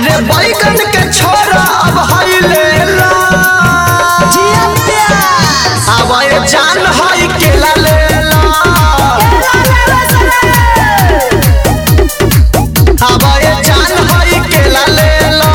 अरे बैगन के छोरा अब हई लेला अब ये जान हई केला लेला अब ये जान हई केला लेला।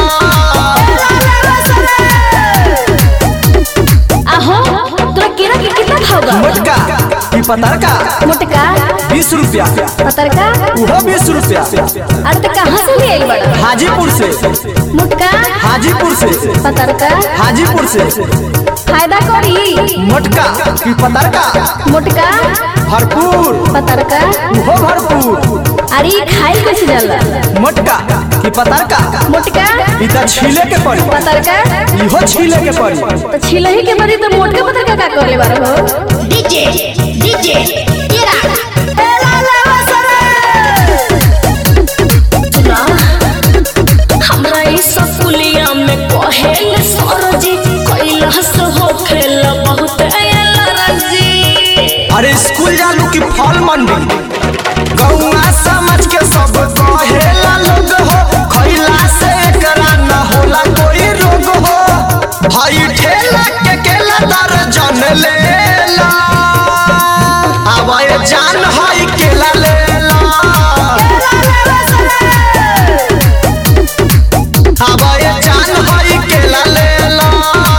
आहो तोरा केरा के कितना भाव बा? मोटका की पतरका मोटका 20 रुपया, पतरका वो 20 रुपया। अरे तो कहाँ से ले आई बड़ा? हाजीपुर से। मोटका हाजीपुर से। पतरका हाजीपुर से। फायदा करी। मोटका की पतरका मोटका भरपूर, पतरका वो भरपूर। अरे खाई कैसे जाला? मोटका की पतरका मोटका इता छीले के पड़ी, पतरका इहो छीले के पड़ी। तो छिलही के बदी तो मोटका पतरका का करले बारो हो? डीजे डीजे केरा हमरा इस पुलिया में कहेल सरजी कैलाश हो खेल बहुत एलर्जी। अरे स्कूल जालू की फल मंडी गौआ समझ के सब कहेला लोग हो, खइला से एकरा न होला कोई रोग हो। भाई ठेला के केला दर्जन लेला अब ये जान हई केला लेला अब ये जान हई केला लेला।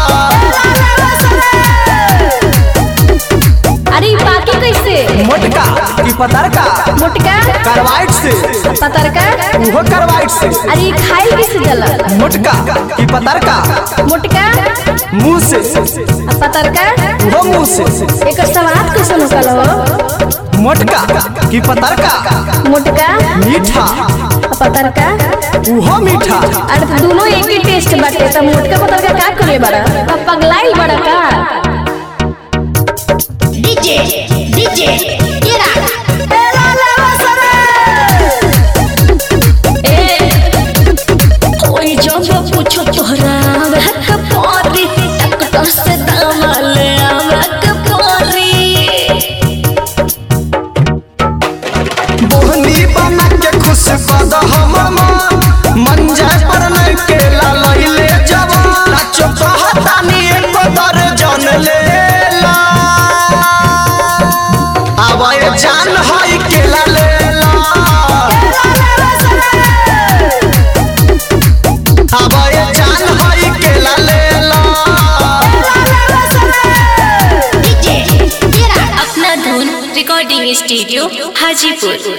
अरे बाकी कैसे? मोटका की पतरका मोटका कार्बाइड से, पतरका वो कार्बाइड से। अरे खाई कैसे जाला? मोटका की पतरका मोटका मुंह से, पतरका वो मुंह से। एक स्वाद कैसे निकल हो? मोटका की पतरका मोटका मीठा, पतरका वो मीठा। अरे दोनों एक ही टेस्ट बाटे त मोटका पतरका का करे बड़ा? पगलाइल बड़ा का? डीजे डीजे केरा कोई जब पूछो तोहरा वह पारी डॉक्टर से दवा ले आवक पारी। बोहनी बना के खुश कद हम मंजा पर नहीं केला लइले जवान नाचो कहतानी एक दर्जन लेला अब ये जान हई केला लेला अब ये जान हई केला लेला। डीजे केरा अपना धुन रिकॉर्डिंग स्टूडियो हाजीपुर।